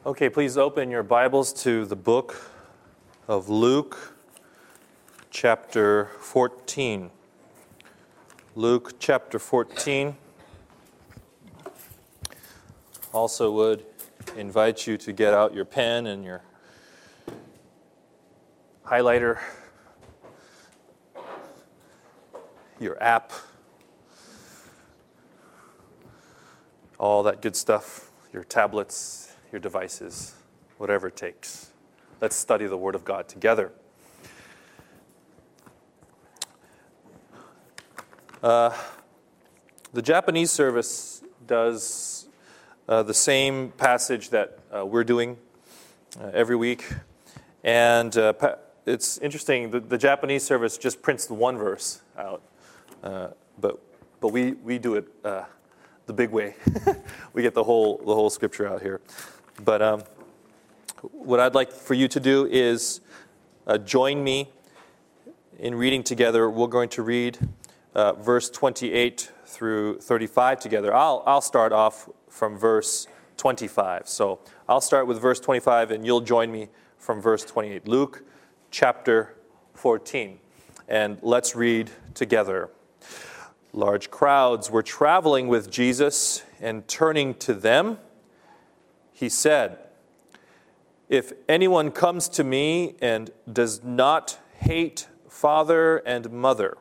Okay, please open your Bibles to the book of Luke, chapter 14. Luke, chapter 14. Also would invite you to get out your pen and your highlighter, your app, all that good stuff, your tablets, your devices, whatever it takes. Let's study the Word of God together. The Japanese service does the same passage that we're doing every week. And it's interesting, the Japanese service just prints the one verse out. But we do it the big way. We get the whole scripture out here. But what I'd like for you to do is join me in reading together. We're going to read verse 28 through 35 together. I'll start off from verse 25. So I'll start with verse 25 and you'll join me from verse 28. Luke chapter 14. And let's read together. Large crowds were traveling with Jesus, and turning to them, he said, "If anyone comes to me and does not hate father and mother,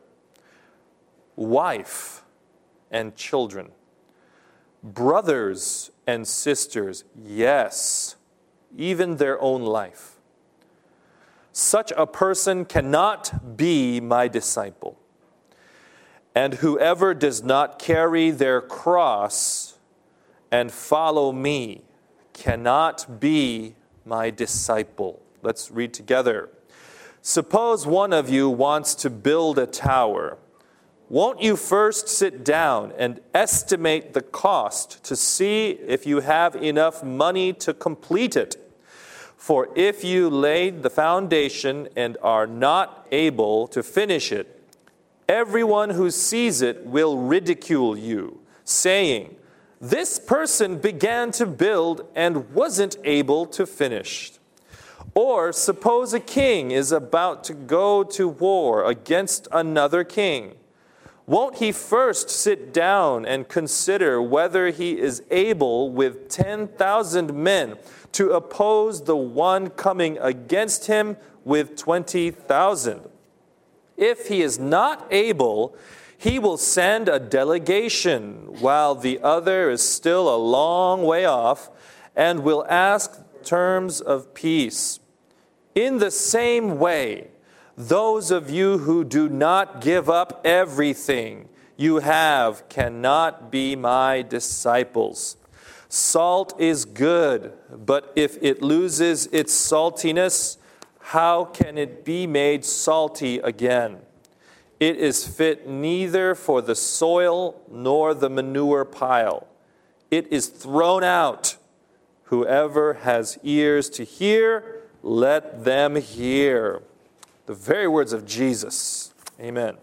wife and children, brothers and sisters, yes, even their own life, such a person cannot be my disciple. And whoever does not carry their cross and follow me cannot be my disciple." Let's read together. "Suppose one of you wants to build a tower. Won't you first sit down and estimate the cost to see if you have enough money to complete it? For if you laid the foundation and are not able to finish it, everyone who sees it will ridicule you, saying, 'This person began to build and wasn't able to finish.' Or suppose a king is about to go to war against another king. Won't he first sit down and consider whether he is able with 10,000 men to oppose the one coming against him with 20,000? If he is not able, he will send a delegation while the other is still a long way off and will ask terms of peace. In the same way, those of you who do not give up everything you have cannot be my disciples. Salt is good, but if it loses its saltiness, how can it be made salty again? It is fit neither for the soil nor the manure pile. It is thrown out. Whoever has ears to hear, let them hear." The very words of Jesus. Amen.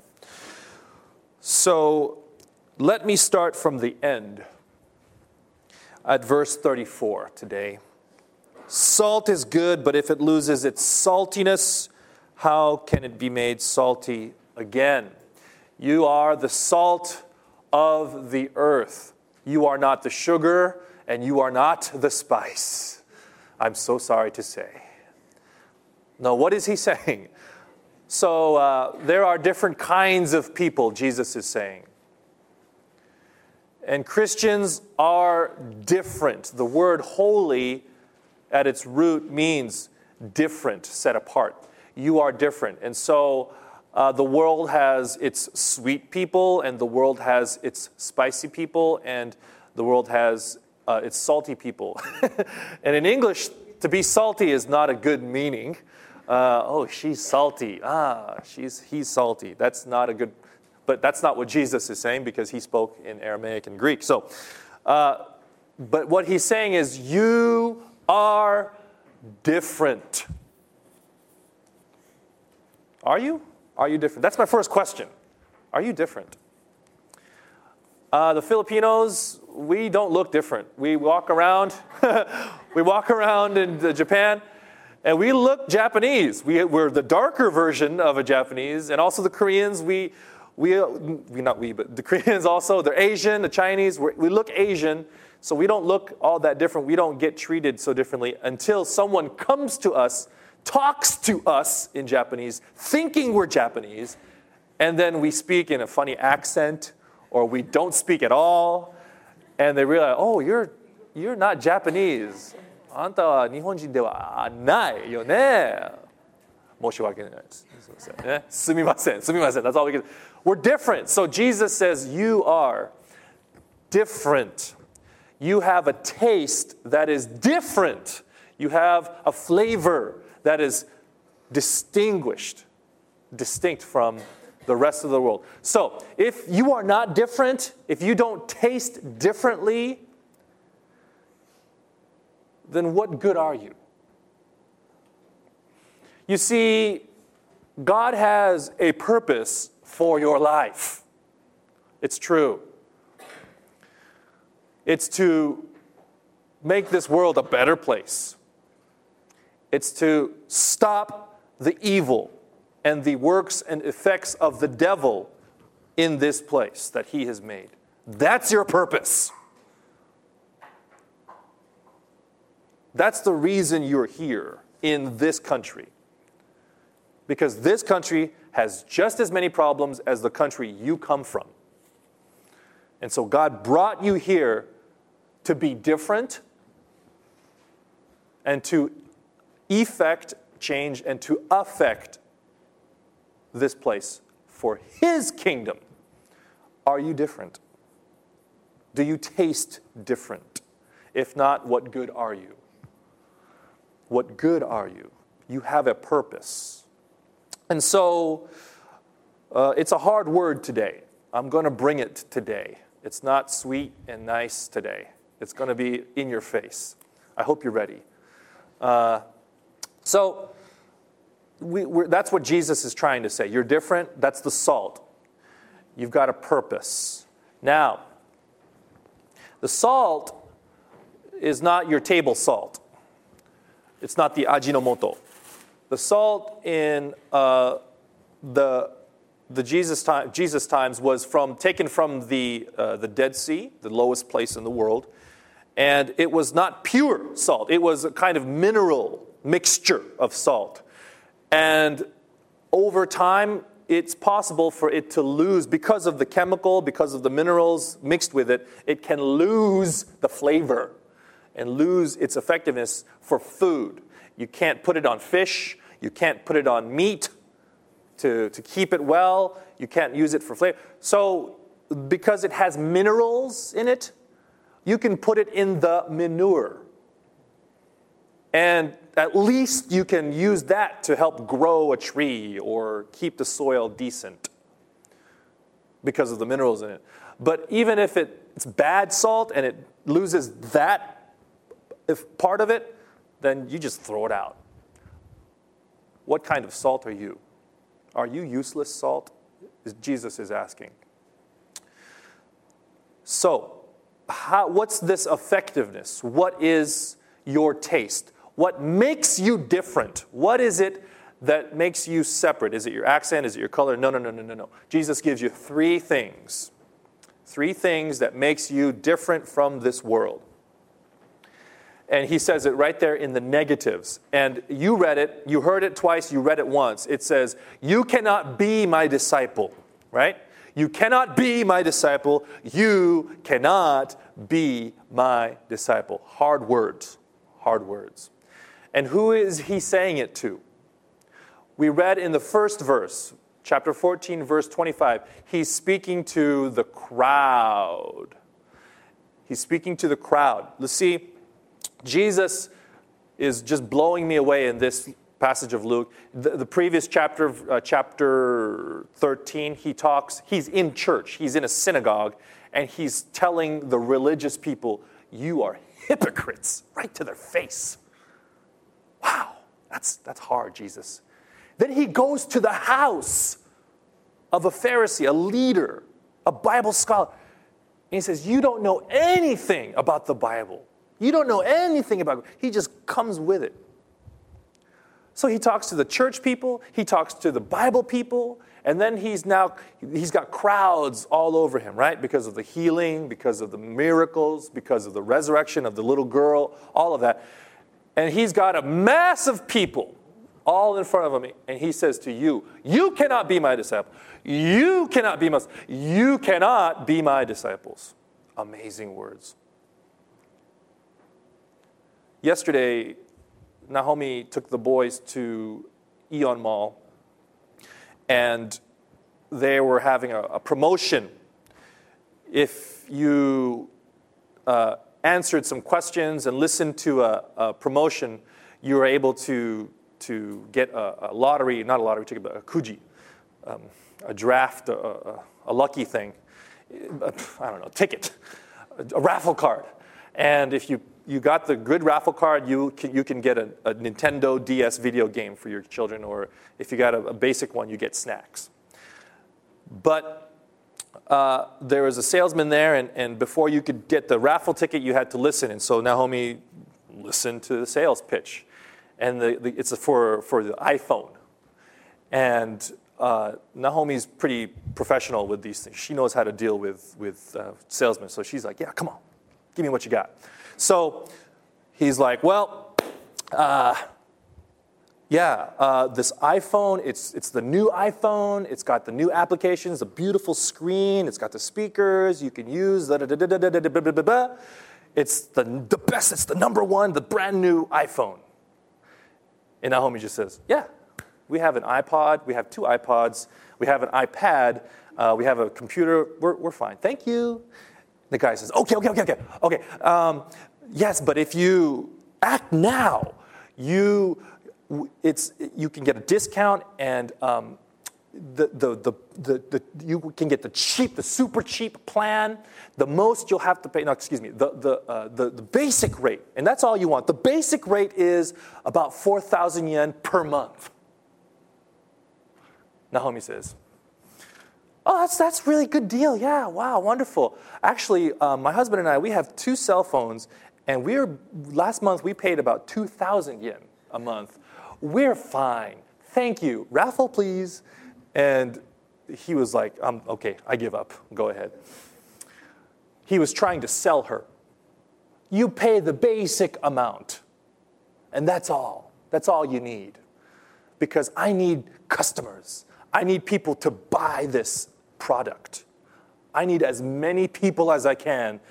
So let me start from the end at verse 34 today. Salt is good, but if it loses its saltiness, how can it be made salty again? You are the salt of the earth. You are not the sugar, and you are not the spice. I'm so sorry to say. No, what is he saying? So there are different kinds of people, Jesus is saying. And Christians are different. The word holy at its root means different, set apart. You are different. And so the world has its sweet people, and the world has its spicy people, and the world has its salty people. And in English, to be salty is not a good meaning. Oh, she's salty. He's salty. That's not a good, but that's not what Jesus is saying because he spoke in Aramaic and Greek. So, but what he's saying is you are different. Are you? Are you different? That's my first question. Are you different? The Filipinos, we don't look different. We walk around, we walk around in Japan, and we look Japanese. We're the darker version of a Japanese, and also the Koreans. But the Koreans also. They're Asian. The Chinese, we look Asian, so we don't look all that different. We don't get treated so differently until someone comes to us, talks to us in Japanese, thinking we're Japanese, and then we speak in a funny accent, or we don't speak at all, and they realize, oh, you're not Japanese. あんたは日本人ではないよね。申し訳ないです。すみません。すみません。That's all we can. We're different. So Jesus says, you are different. You have a taste that is different. You have a flavor that is distinct from the rest of the world. So, if you are not different, if you don't taste differently, then what good are you? You see, God has a purpose for your life. It's true. It's to make this world a better place. It's to stop the evil and the works and effects of the devil in this place that he has made. That's your purpose. That's the reason you're here in this country. Because this country has just as many problems as the country you come from. And so God brought you here to be different and to effect change and to affect this place for His kingdom. Are you different? Do you taste different? If not, what good are you? What good are you? You have a purpose. And so, it's a hard word today. I'm going to bring it today. It's not sweet and nice today. It's going to be in your face. I hope you're ready. So, that's what Jesus is trying to say. You're different. That's the salt. You've got a purpose. Now, the salt is not your table salt. It's not the Ajinomoto. The salt in the Jesus times was taken from the Dead Sea, the lowest place in the world, and it was not pure salt. It was a kind of mineral mixture of salt. And over time, it's possible for it to lose, because of the chemical, because of the minerals mixed with it, it can lose the flavor and lose its effectiveness for food. You can't put it on fish. You can't put it on meat to keep it well. You can't use it for flavor. So because it has minerals in it, you can put it in the manure. And at least you can use that to help grow a tree or keep the soil decent because of the minerals in it. But even if it's bad salt and it loses that part of it, then you just throw it out. What kind of salt are you? Are you useless salt? Jesus is asking. So, what's this effectiveness? What is your taste? What makes you different? What is it that makes you separate? Is it your accent? Is it your color? No. Jesus gives you three things. Three things that makes you different from this world. And he says it right there in the negatives. And you read it, you heard it twice, you read it once. It says, you cannot be my disciple, right? You cannot be my disciple. You cannot be my disciple. Hard words. Hard words. And who is he saying it to? We read in the first verse, chapter 14, verse 25, he's speaking to the crowd. He's speaking to the crowd. Let's see. Jesus is just blowing me away in this passage of Luke. The previous chapter, chapter 13, he's in church, he's in a synagogue, and he's telling the religious people, you are hypocrites, right to their face. Wow, that's hard, Jesus. Then he goes to the house of a Pharisee, a leader, a Bible scholar, And he says, you don't know anything about the Bible. You don't know anything about it. He just comes with it. So he talks to the church people, he talks to the Bible people, and then he's got crowds all over him, right? Because of the healing, because of the miracles, because of the resurrection of the little girl, all of that. And he's got a mass of people all in front of him, and he says to you, you cannot be my disciple. You cannot be my disciples. Amazing words. Yesterday, Naomi took the boys to Aeon Mall, and they were having a promotion. If you answered some questions and listened to a promotion, you were able to get a lottery, not a lottery ticket, but a kuji, a draft, a lucky thing, I don't know, ticket, a raffle card. And if you got the good raffle card, you can get a Nintendo DS video game for your children, or if you got a basic one, you get snacks. But there was a salesman there, and before you could get the raffle ticket, you had to listen. And so Naomi listened to the sales pitch. And it's for the iPhone. And Naomi's pretty professional with these things. She knows how to deal with salesmen. So she's like, yeah, come on, give me what you got. So he's like, well, this iPhone, it's the new iPhone. It's got the new applications, a beautiful screen. It's got the speakers. You can use It's the best. It's the number one, the brand new iPhone. And Naomi just says, yeah, we have an iPod. We have 2 iPods. We have an iPad. We have a computer. We're fine. Thank you. The guy says, okay. Yes, but if you act now, you can get a discount, and you can get the super cheap plan. The most you'll have to pay. No, excuse me. The basic rate, and that's all you want. The basic rate is about 4,000 yen per month. Naomi says, oh, that's really good deal. Yeah, wow, wonderful. Actually, my husband and I, we have 2 cell phones, and last month we paid about 2,000 yen a month. We're fine. Thank you. Raffle, please. And he was like, okay, I give up. Go ahead. He was trying to sell her. You pay the basic amount, and that's all. That's all you need. Because I need customers. I need people to buy this product. I need as many people as I can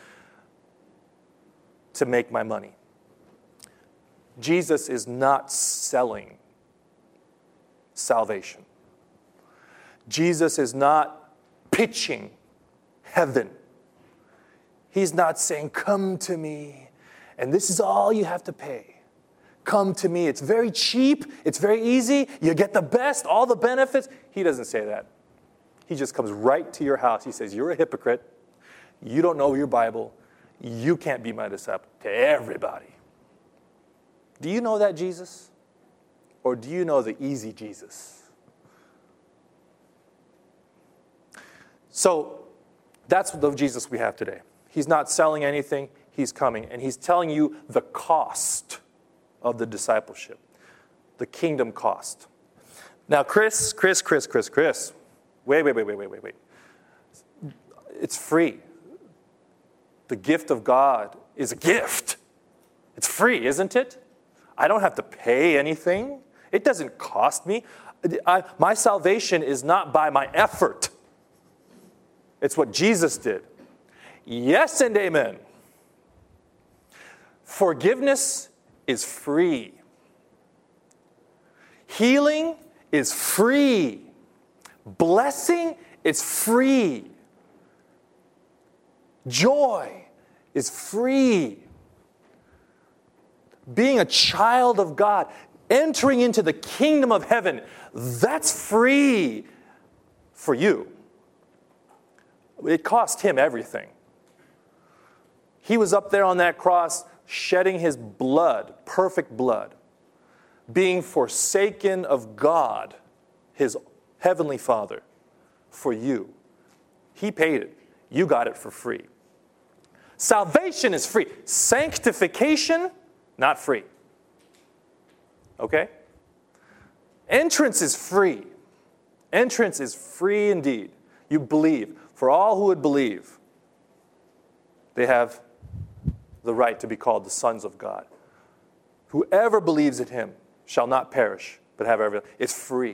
to make my money. Jesus is not selling salvation. Jesus is not pitching heaven. He's not saying, come to me, and this is all you have to pay. Come to me. It's very cheap. It's very easy. You get the best, all the benefits. He doesn't say that. He just comes right to your house. He says, you're a hypocrite. You don't know your Bible. You can't be my disciple. To everybody. Do you know that Jesus? Or do you know the easy Jesus? So that's the Jesus we have today. He's not selling anything. He's coming. And he's telling you the cost of the discipleship, the kingdom cost. Now, Chris. Wait. It's free. The gift of God is a gift. It's free, isn't it? I don't have to pay anything. It doesn't cost me. My salvation is not by my effort. It's what Jesus did. Yes and amen. Forgiveness is free. Healing is free. Blessing is free. Joy is free. Being a child of God, entering into the kingdom of heaven, that's free for you. It cost him everything. He was up there on that cross, shedding his blood, perfect blood, being forsaken of God, his heavenly Father, for you. He paid it. You got it for free. Salvation is free. Sanctification, not free. Okay? Entrance is free. Entrance is free indeed. You believe. For all who would believe, they have the right to be called the sons of God. Whoever believes in him shall not perish, but have everything. It's free.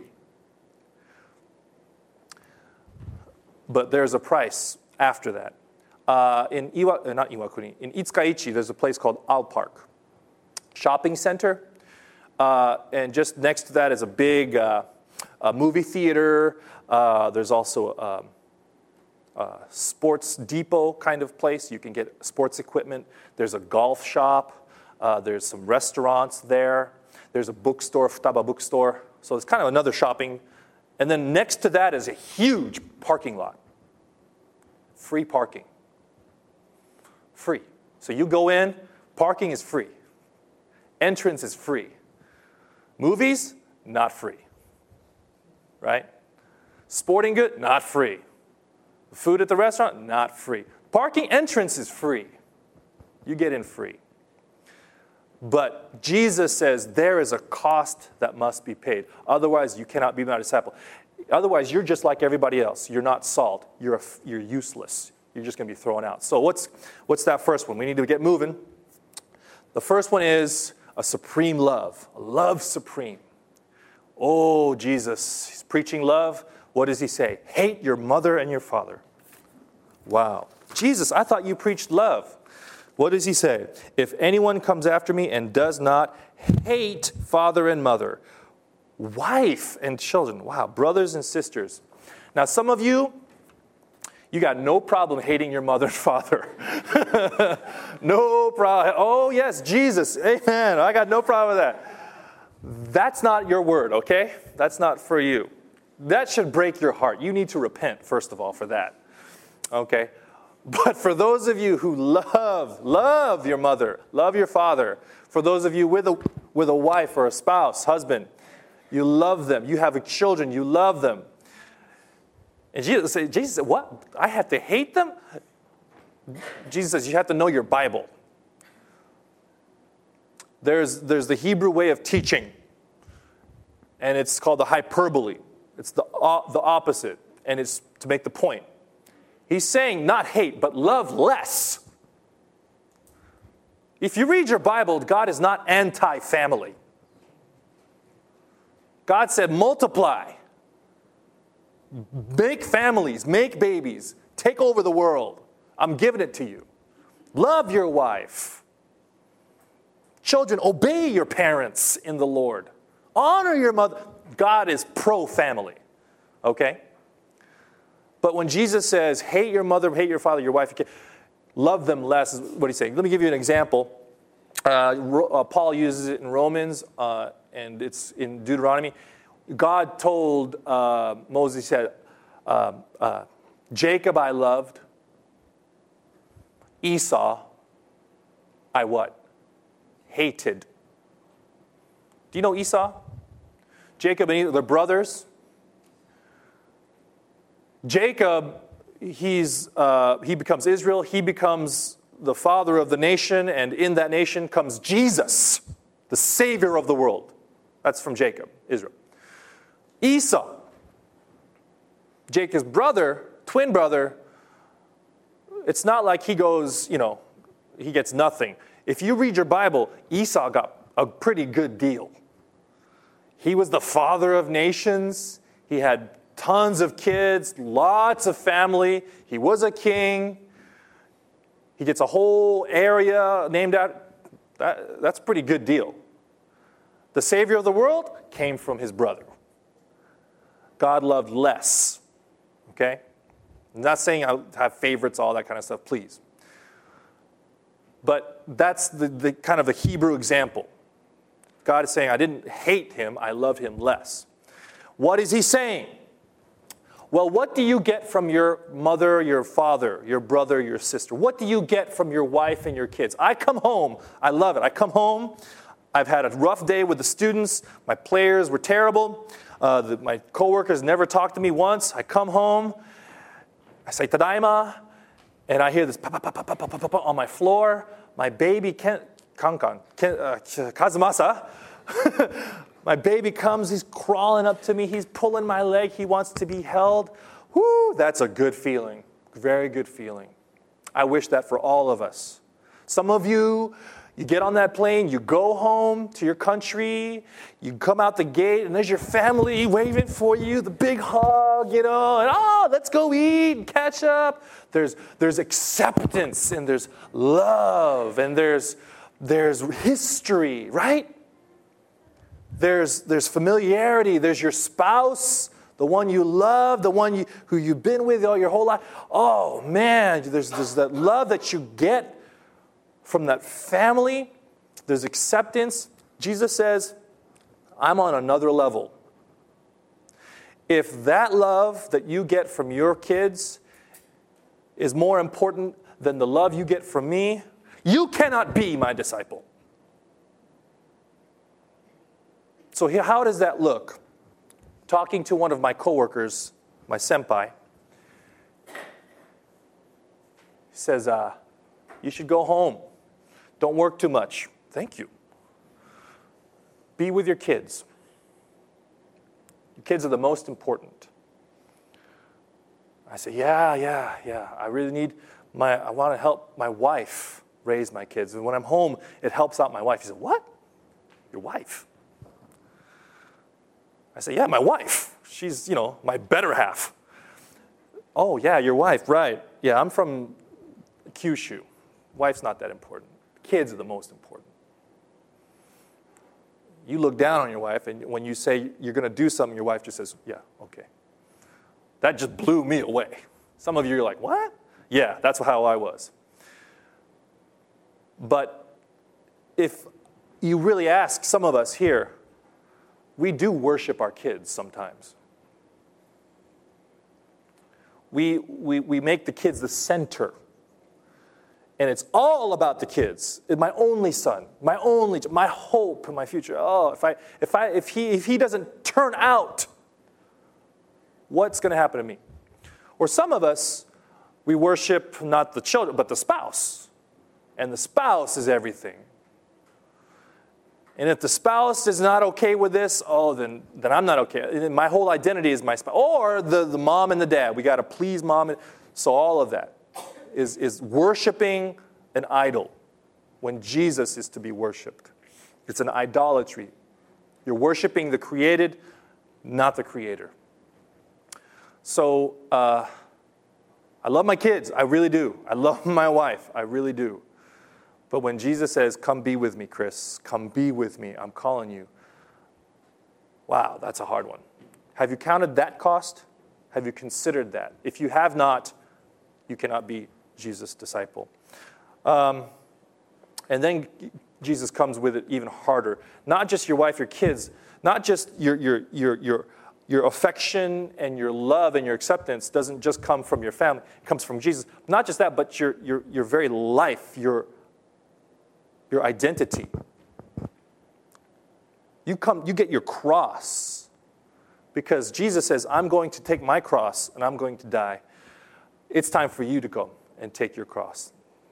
But there's a price after that. In Itsukaichi, there's a place called Al Park shopping center. And just next to that is a big movie theater. There's also a sports depot kind of place. You can get sports equipment. There's a golf shop. There's some restaurants there. There's a bookstore, Futaba bookstore. So it's kind of another shopping. And then next to that is a huge parking lot. Free parking. Free. So you go in, parking is free. Entrance is free. Movies, not free. Right? Sporting good, not free. Food at the restaurant, not free. Parking entrance is free. You get in free. But Jesus says there is a cost that must be paid. Otherwise, you cannot be my disciple. Otherwise, you're just like everybody else. You're not salt. You're useless. You're just going to be thrown out. So what's that first one? We need to get moving. The first one is a supreme love. A love supreme. Oh, Jesus, he's preaching love. What does he say? Hate your mother and your father. Wow. Jesus, I thought you preached love. What does he say? If anyone comes after me and does not hate father and mother, wife and children. Wow, brothers and sisters. Now, some of you got no problem hating your mother and father. No problem. Oh, yes, Jesus. Amen. I got no problem with that. That's not your word, okay? That's not for you. That should break your heart. You need to repent, first of all, for that. Okay? But for those of you who love your mother, love your father, for those of you with a wife or a spouse, husband, you love them. You have children, you love them. And Jesus said, what? I have to hate them? Jesus says, you have to know your Bible. There's the Hebrew way of teaching, and it's called the hyperbole. It's the opposite, and it's to make the point. He's saying not hate, but love less. If you read your Bible, God is not anti-family. God said multiply. Make families, make babies, take over the world. I'm giving it to you. Love your wife. Children, obey your parents in the Lord. Honor your mother. God is pro-family. Okay? But when Jesus says, hate your mother, hate your father, your wife, love them less, is what he's saying. Let me give you an example. Paul uses it in Romans, and it's in Deuteronomy. God told Moses, he said, Jacob I loved, Esau I what? Hated. Do you know Esau? Jacob and Esau, they're brothers. Jacob, he becomes Israel. He becomes the father of the nation, and in that nation comes Jesus, the Savior of the world. That's from Jacob, Israel. Esau, Jacob's brother, twin brother, it's not like he goes, he gets nothing. If you read your Bible, Esau got a pretty good deal. He was the father of nations. He had tons of kids, lots of family. He was a king. He gets a whole area named out. That's a pretty good deal. The Savior of the world came from his brother. God loved less. Okay? I'm not saying I have favorites, all that kind of stuff, please. But that's the kind of the Hebrew example. God is saying, I didn't hate him, I love him less. What is he saying? Well, what do you get from your mother, your father, your brother, your sister? What do you get from your wife and your kids? I come home. I love it. I come home. I've had a rough day with the students. My players were terrible. My coworkers never talked to me once. I come home. I say, Tadaima. and I hear this pop, pop, pop, pop, pop, pop, pop, pop on my floor. My baby, Kazumasa, my baby comes, he's crawling up to me, he's pulling my leg, he wants to be held. Whoo, that's a good feeling, very good feeling. I wish that for all of us. Some of you, you get on that plane, you go home to your country, you come out the gate, and there's your family waving for you, the big hug, and let's go eat and catch up. There's acceptance, and there's love, and there's history, right? There's familiarity, there's your spouse, the one you love, the one who you've been with all your whole life. Oh, man, there's that love that you get from that family. There's acceptance. Jesus says, I'm on another level. If that love that you get from your kids is more important than the love you get from me, you cannot be my disciple. So here, how does that look? Talking to one of my coworkers, my senpai, he says, you should go home. Don't work too much. Thank you. Be with your kids. Your kids are the most important. I say, yeah. I really I want to help my wife raise my kids. And when I'm home, it helps out my wife. He said, what? Your wife? I say, yeah, my wife. She's, my better half. Oh, yeah, your wife, right. Yeah, I'm from Kyushu. Wife's not that important. Kids are the most important. You look down on your wife, and when you say you're going to do something, your wife just says, yeah, okay. That just blew me away. Some of you are like, what? Yeah, that's how I was. But if you really ask some of us here, we do worship our kids sometimes. We make the kids the center. And it's all about the kids. My only son, my hope and my future. Oh, if he doesn't turn out, what's going to happen to me? Or some of us, we worship not the children, but the spouse. And the spouse is everything. And if the spouse is not okay with this, then I'm not okay. My whole identity is my spouse. Or the mom and the dad. We got to please mom. So all of that is worshiping an idol when Jesus is to be worshiped. It's an idolatry. You're worshiping the created, not the creator. So I love my kids. I really do. I love my wife. I really do. But when Jesus says, come be with me, Chris, come be with me, I'm calling you. Wow, that's a hard one. Have you counted that cost? Have you considered that? If you have not, you cannot be Jesus' disciple. And then Jesus comes with it even harder. Not just your wife, your kids, not just your affection and your love and your acceptance doesn't just come from your family. It comes from Jesus. Not just that, but your very life, your identity. You get your cross because Jesus says, I'm going to take my cross and I'm going to die. It's time for you to go and take your cross.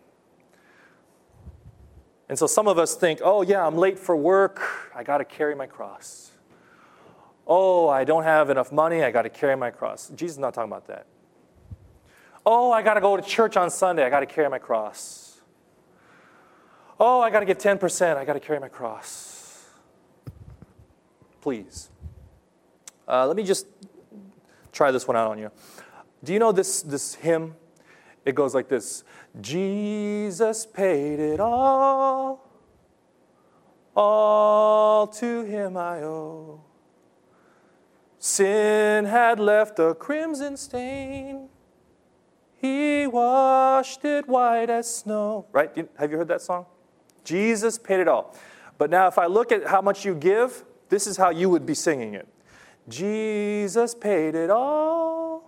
And so some of us think, oh yeah, I'm late for work. I got to carry my cross. Oh, I don't have enough money. I got to carry my cross. Jesus is not talking about that. Oh, I got to go to church on Sunday. I got to carry my cross. Oh, I got to give 10%. I got to carry my cross. Please. Let me just try this one out on you. Do you know this hymn? It goes like this. Jesus paid it all to him I owe. Sin had left a crimson stain. He washed it white as snow. Right? Have you heard that song? Jesus paid it all. But now if I look at how much you give, this is how you would be singing it. Jesus paid it all.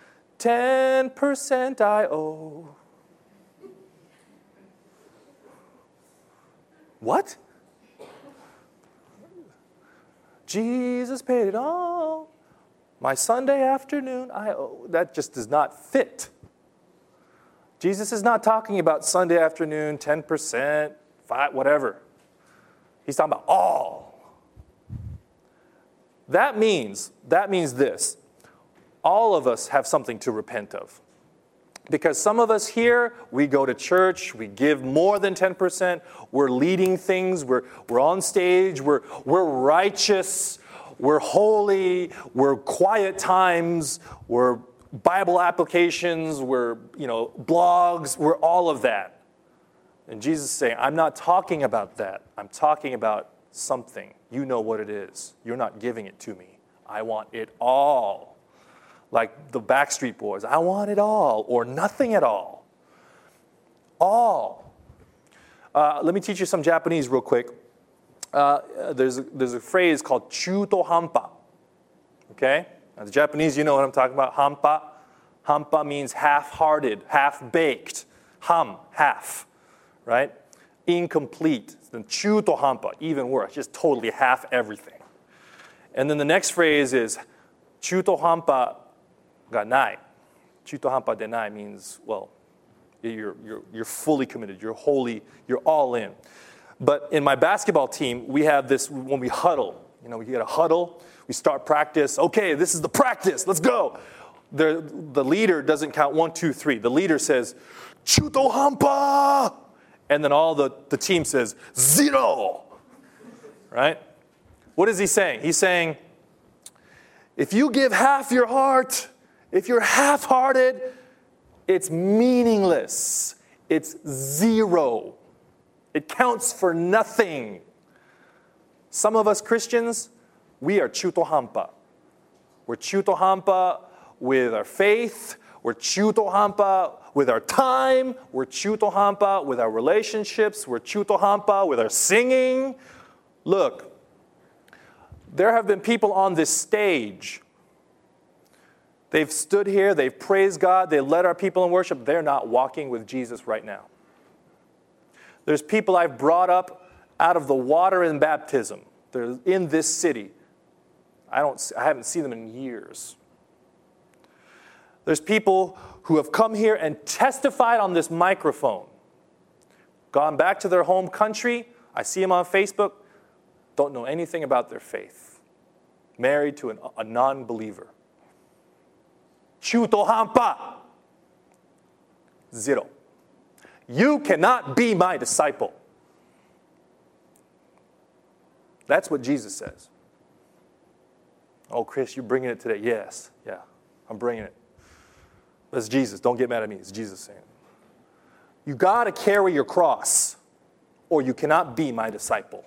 10% I owe. What? Jesus paid it all. My Sunday afternoon I owe. That just does not fit. Jesus is not talking about Sunday afternoon, 10%, 5, whatever. He's talking about all. That means this. All of us have something to repent of. Because some of us here, we go to church, we give more than 10%, we're leading things, we're on stage, we're righteous, we're holy, we're quiet times, we're Bible applications, we're, blogs, we're all of that. And Jesus is saying, I'm not talking about that. I'm talking about something. You know what it is. You're not giving it to me. I want it all. Like the Backstreet Boys. I want it all or nothing at all. All. Let me teach you some Japanese real quick. There's a phrase called chuto hampa. Okay? Now, the Japanese, you know what I'm talking about. Hampa. Hampa means half-hearted, half-baked. Ham, half. Right? Incomplete. Then chuto hampa, even worse. Just totally half everything. And then the next phrase is chuto hampa ga nai. Chuto hampa denai means, well, you're fully committed. You're holy. You're all in. But in my basketball team, we have this when we huddle. We get a huddle. We start practice. Okay, this is the practice. Let's go. The leader doesn't count 1, 2, 3. The leader says, chuto hampa. And then all the team says, 0. Right? What is he saying? He's saying, if you give half your heart, if you're half-hearted, it's meaningless. It's 0. It counts for nothing. Some of us Christians, we are chuto hampa. We're chuto hampa with our faith. We're chuto hampa with our time. We're chuto hampa with our relationships. We're chuto hampa with our singing. Look, there have been people on this stage. They've stood here, they've praised God, they led our people in worship. They're not walking with Jesus right now. There's people I've brought up out of the water in baptism. They're in this city. I haven't seen them in years. There's people who have come here and testified on this microphone. Gone back to their home country. I see them on Facebook. Don't know anything about their faith. Married to a non-believer. Chuto hampa. 0. You cannot be my disciple. That's what Jesus says. Oh, Chris, you're bringing it today. Yes. Yeah, I'm bringing it. That's Jesus. Don't get mad at me. It's Jesus saying it. You got to carry your cross, or you cannot be my disciple.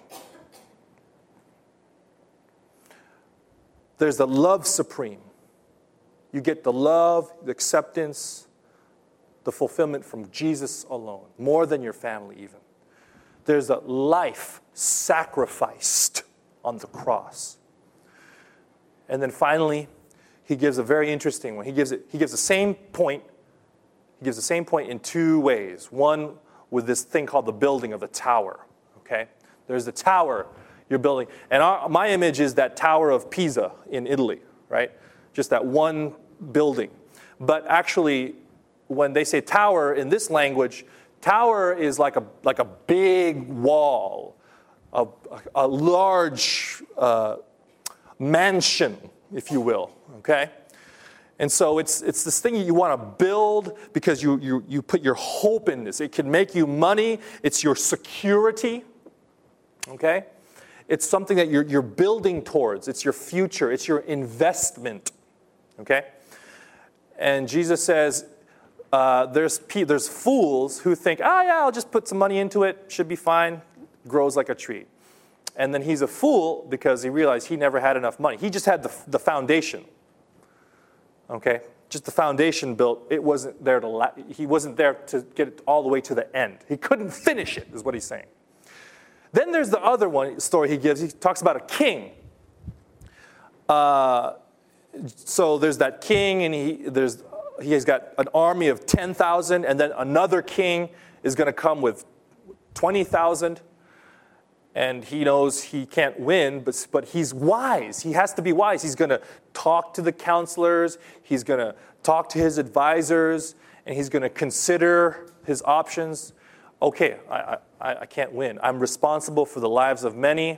There's the love supreme. You get the love, the acceptance, the fulfillment from Jesus alone, more than your family even. There's a life sacrificed on the cross. And then finally, he gives a very interesting one. He gives the same point. He gives the same point in 2 ways. One with this thing called the building of the tower. Okay, there's the tower you're building, and my image is that Tower of Pisa in Italy, right? Just that one building. But actually, when they say tower in this language, tower is like a big wall, a large mansion, if you will. Okay, and so it's this thing you want to build because you put your hope in this. It can make you money. It's your security. Okay, it's something that you're building towards. It's your future. It's your investment. Okay, and Jesus says there's fools who think, I'll just put some money into it. Should be fine. Grows like a tree. And then he's a fool because he realized he never had enough money. He just had the foundation. Okay? Just the foundation built. It wasn't there he wasn't there to get it all the way to the end. He couldn't finish it, is what he's saying. Then there's the other story he gives. He talks about a king. So there's that king, and he has got an army of 10,000, and then another king is going to come with 20,000. And he knows he can't win, but he's wise. He has to be wise. He's going to talk to the counselors. He's going to talk to his advisors. and he's going to consider his options. Okay, I can't win. I'm responsible for the lives of many.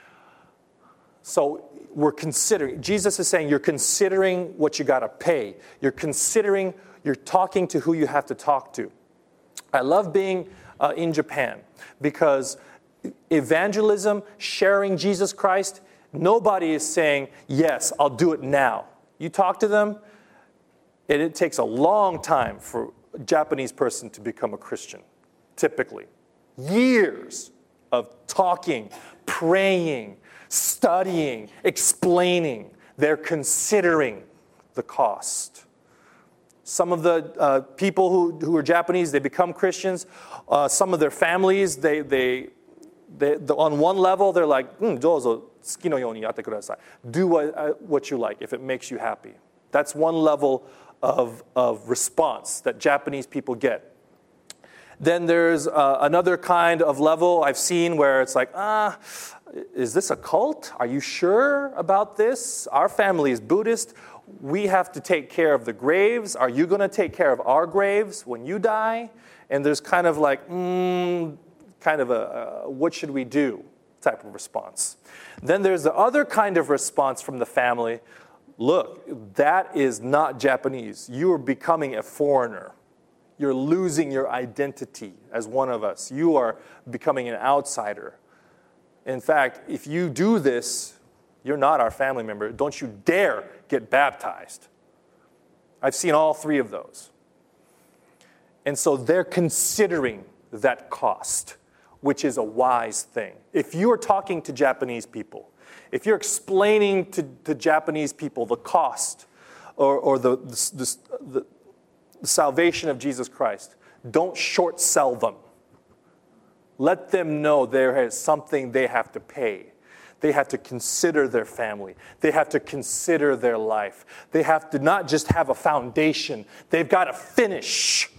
So we're considering, Jesus is saying you're considering what you got to pay. You're talking to who you have to talk to. I love being in Japan because evangelism, sharing Jesus Christ, nobody is saying, yes, I'll do it now. You talk to them, and it takes a long time for a Japanese person to become a Christian, typically. Years of talking, praying, studying, explaining. They're considering the cost. Some of the people who are Japanese, they become Christians. Some of their families, they on one level, they're like, どうぞ好きのようにやってください. Do what you like if it makes you happy. That's one level of response that Japanese people get. Then there's another kind of level I've seen where it's like, is this a cult? Are you sure about this? Our family is Buddhist. We have to take care of the graves. Are you going to take care of our graves when you die? And there's kind of like, what should we do type of response. Then there's the other kind of response from the family. Look, that is not Japanese. You are becoming a foreigner. You're losing your identity as one of us. You are becoming an outsider. In fact, if you do this, you're not our family member. Don't you dare get baptized. I've seen all three of those. And so they're considering that cost, which is a wise thing. If you're talking to Japanese people, if you're explaining to Japanese people the cost or the salvation of Jesus Christ, don't short sell them. Let them know there is something they have to pay. They have to consider their family. They have to consider their life. They have to not just have a foundation. They've got to finish.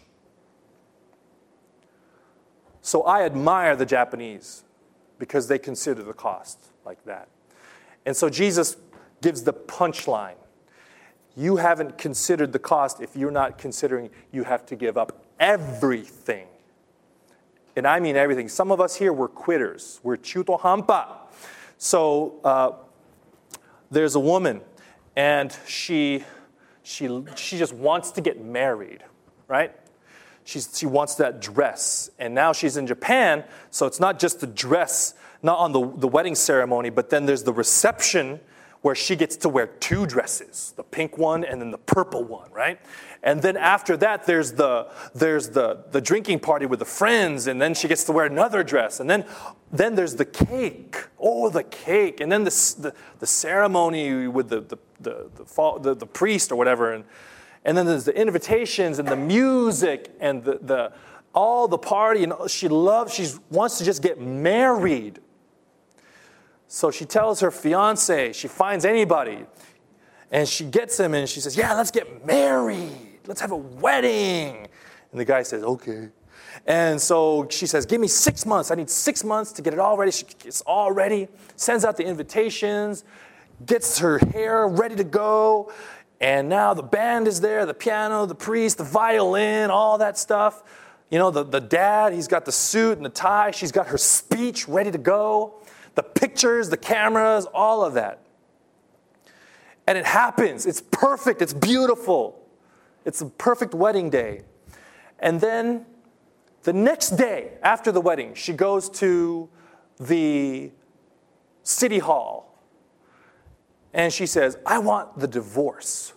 So I admire the Japanese because they consider the cost like that. And so Jesus gives the punchline. You haven't considered the cost if you're not considering you have to give up everything. And I mean everything. Some of us here, we're quitters. We're chuto hampa. So there's a woman, and she just wants to get married, right? She wants that dress. And now she's in Japan, so it's not just the dress, not on the wedding ceremony, but then there's the reception where she gets to wear two dresses, the pink one and then the purple one, right? And then after that, there's the drinking party with the friends, and then she gets to wear another dress. And then there's the cake. Oh, the cake. And then the ceremony with the priest or whatever. And then there's the invitations and the music and all the party. And she wants to just get married. So she tells her fiance, she finds anybody, and she gets him, and she says, yeah, let's get married. Let's have a wedding. And the guy says, okay. And so she says, give me 6 months. I need 6 months to get it all ready. She gets all ready, sends out the invitations, gets her hair ready to go. And now the band is there, the piano, the priest, the violin, all that stuff. You know, the dad, he's got the suit and the tie. She's got her speech ready to go. The pictures, the cameras, all of that. And it happens. It's perfect. It's beautiful. It's a perfect wedding day. And then the next day after the wedding, she goes to the city hall. And she says, I want the divorce.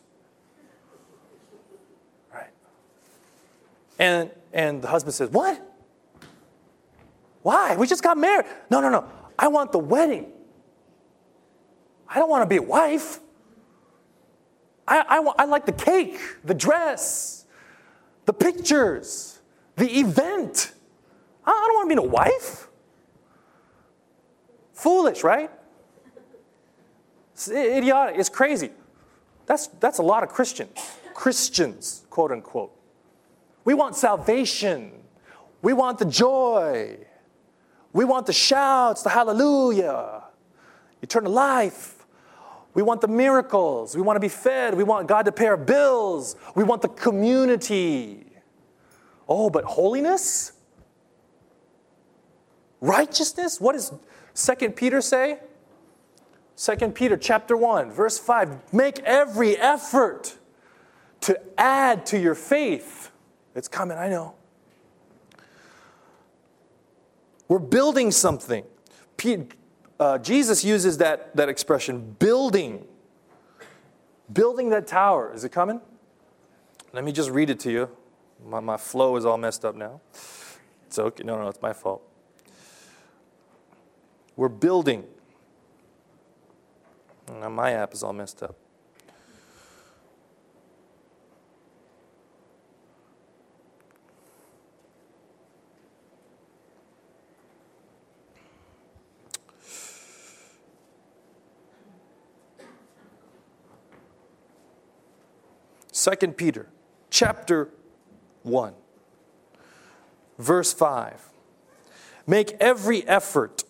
Right? And the husband says, what? Why? We just got married. No. I want the wedding. I don't want to be a wife. I like the cake, the dress, the pictures, the event. I don't want to be a wife. Foolish, right? It's idiotic. It's crazy. That's a lot of Christians, quote unquote. We want salvation. We want the joy. We want the shouts, the hallelujah, eternal life. We want the miracles. We want to be fed. We want God to pay our bills. We want the community. Oh, but holiness? Righteousness? What does 2 Peter say? 2 Peter chapter 1, verse 5. Make every effort to add to your faith. It's coming, I know. We're building something. Jesus uses that expression, building. Building that tower. Is it coming? Let me just read it to you. My flow is all messed up now. It's okay. No, it's my fault. We're building. Now my app is all messed up. Second Peter, chapter 1, verse 5. Make every effort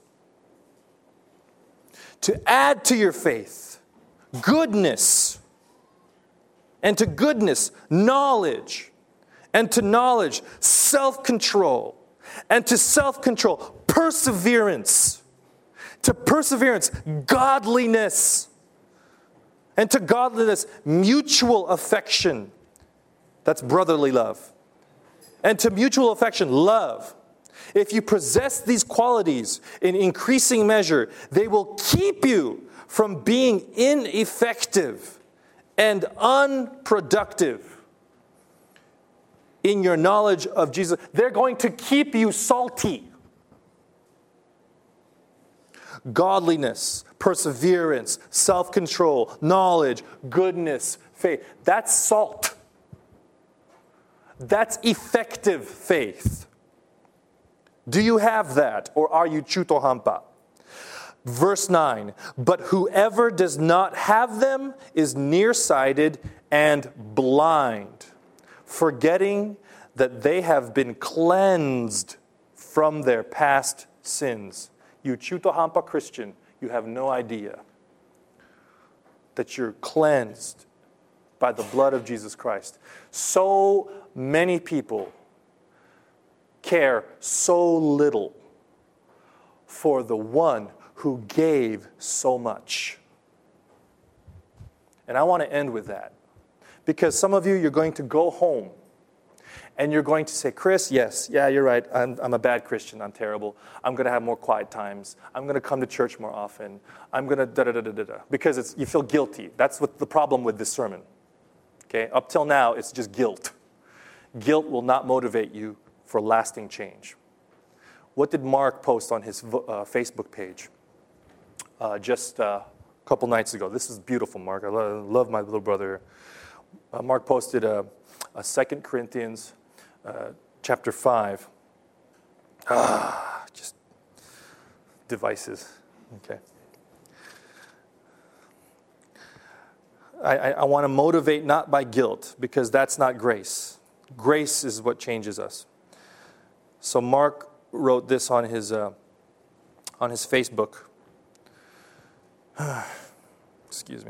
to add to your faith goodness, and to goodness, knowledge, and to knowledge, self-control, and to self-control, perseverance, to perseverance, godliness, and to godliness, mutual affection. That's brotherly love. And to mutual affection, love. If you possess these qualities in increasing measure, they will keep you from being ineffective and unproductive in your knowledge of Jesus. They're going to keep you salty. Godliness, perseverance, self-control, knowledge, goodness, faith. That's salt. That's effective faith. Do you have that, or are you chutohampa? Verse 9, but whoever does not have them is nearsighted and blind, forgetting that they have been cleansed from their past sins. You chutohampa Christian, you have no idea that you're cleansed by the blood of Jesus Christ. So many people care so little for the one who gave so much. And I want to end with that. Because some of you, you're going to go home and you're going to say, Chris, yeah, you're right. I'm a bad Christian. I'm terrible. I'm going to have more quiet times. I'm going to come to church more often. I'm going to da-da-da-da-da-da. Because you feel guilty. That's what the problem with this sermon. Okay? Up till now, it's just guilt. Guilt will not motivate you for lasting change. What did Mark post on his Facebook page just a couple nights ago? This is beautiful, Mark. I love my little brother. Mark posted a 2 Corinthians chapter 5. Just devices. Okay. I want to motivate not by guilt, because that's not grace. Grace is what changes us. So Mark wrote this on his Facebook. Excuse me.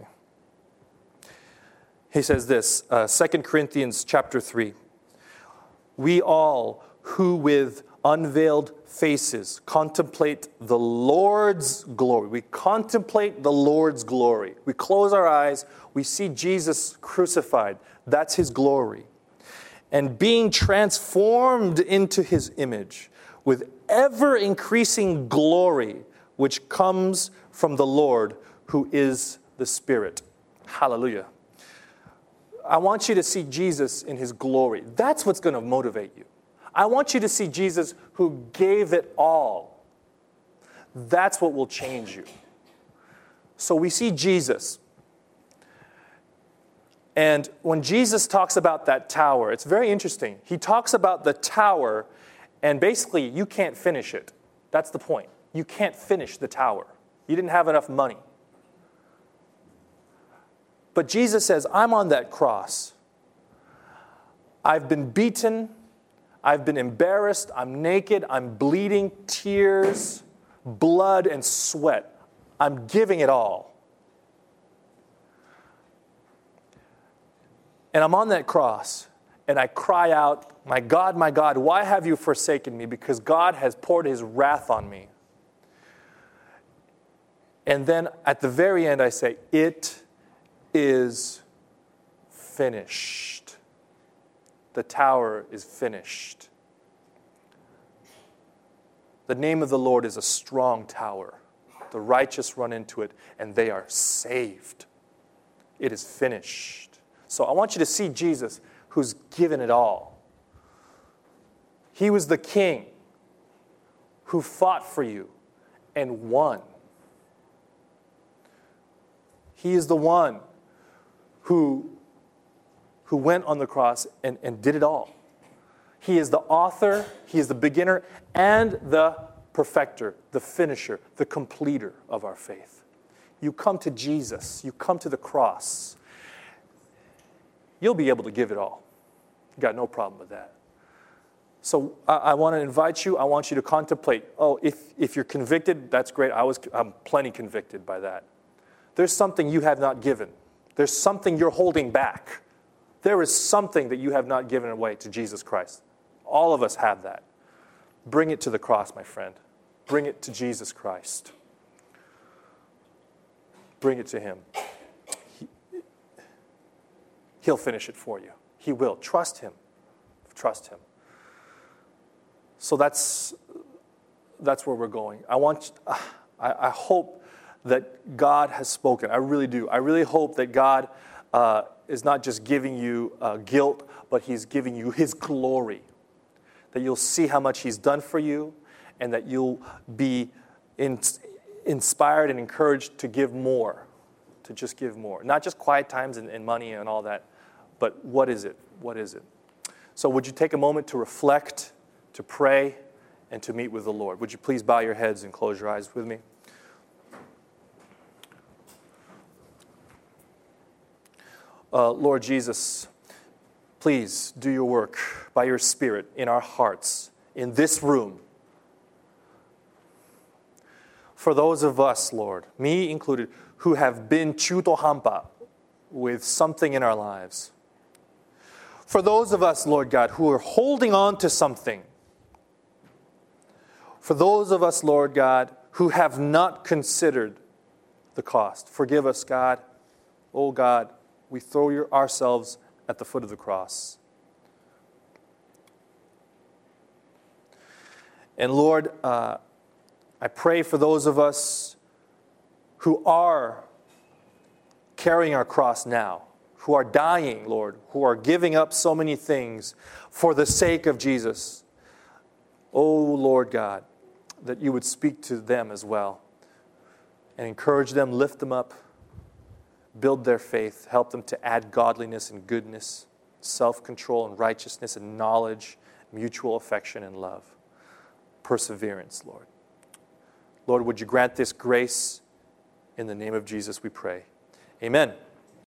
He says this, 2 Corinthians chapter 3. We all who with unveiled faces contemplate the Lord's glory. We contemplate the Lord's glory. We close our eyes. We see Jesus crucified. That's his glory. And being transformed into his image with ever-increasing glory, which comes from the Lord, who is the Spirit. Hallelujah. I want you to see Jesus in his glory. That's what's going to motivate you. I want you to see Jesus who gave it all. That's what will change you. So we see Jesus. And when Jesus talks about that tower, it's very interesting. He talks about the tower, and basically you can't finish it. That's the point. You can't finish the tower. You didn't have enough money. But Jesus says, I'm on that cross. I've been beaten. I've been embarrassed. I'm naked. I'm bleeding, tears, blood, and sweat. I'm giving it all. And I'm on that cross. and I cry out, my God, why have you forsaken me? Because God has poured his wrath on me. And then at the very end I say, it is finished. The tower is finished. The name of the Lord is a strong tower. The righteous run into it, and they are saved. It is finished. So I want you to see Jesus, who's given it all. He was the king who fought for you and won. He is the one who went on the cross and did it all. He is the author, he is the beginner, and the perfecter, the finisher, the completer of our faith. You come to Jesus, you come to the cross, you'll be able to give it all. You got no problem with that. So I want to invite you, I want you to contemplate, if you're convicted, that's great. I'm plenty convicted by that. There's something you have not given. There's something you're holding back. There is something that you have not given away to Jesus Christ. All of us have that. Bring it to the cross, my friend. Bring it to Jesus Christ. Bring it to him. He'll finish it for you. He will. Trust him. Trust him. So that's where we're going. I hope that God has spoken. I really do. I really hope that God is not just giving you guilt, but he's giving you his glory. That you'll see how much he's done for you, and that you'll be inspired and encouraged to give more, to just give more. Not just quiet times and money and all that, but what is it? What is it? So would you take a moment to reflect, to pray, and to meet with the Lord? Would you please bow your heads and close your eyes with me? Lord Jesus, please do your work by your Spirit in our hearts, in this room. For those of us, Lord, me included, who have been chutohampa with something in our lives. For those of us, Lord God, who are holding on to something. For those of us, Lord God, who have not considered the cost. Forgive us, God. Oh God, we throw ourselves at the foot of the cross. And Lord, I pray for those of us who are carrying our cross now, who are dying, Lord, who are giving up so many things for the sake of Jesus. Oh, Lord God, that you would speak to them as well and encourage them, lift them up, build their faith, help them to add godliness and goodness, self-control and righteousness and knowledge, mutual affection and love, perseverance, Lord. Lord, would you grant this grace? In the name of Jesus we pray. Amen.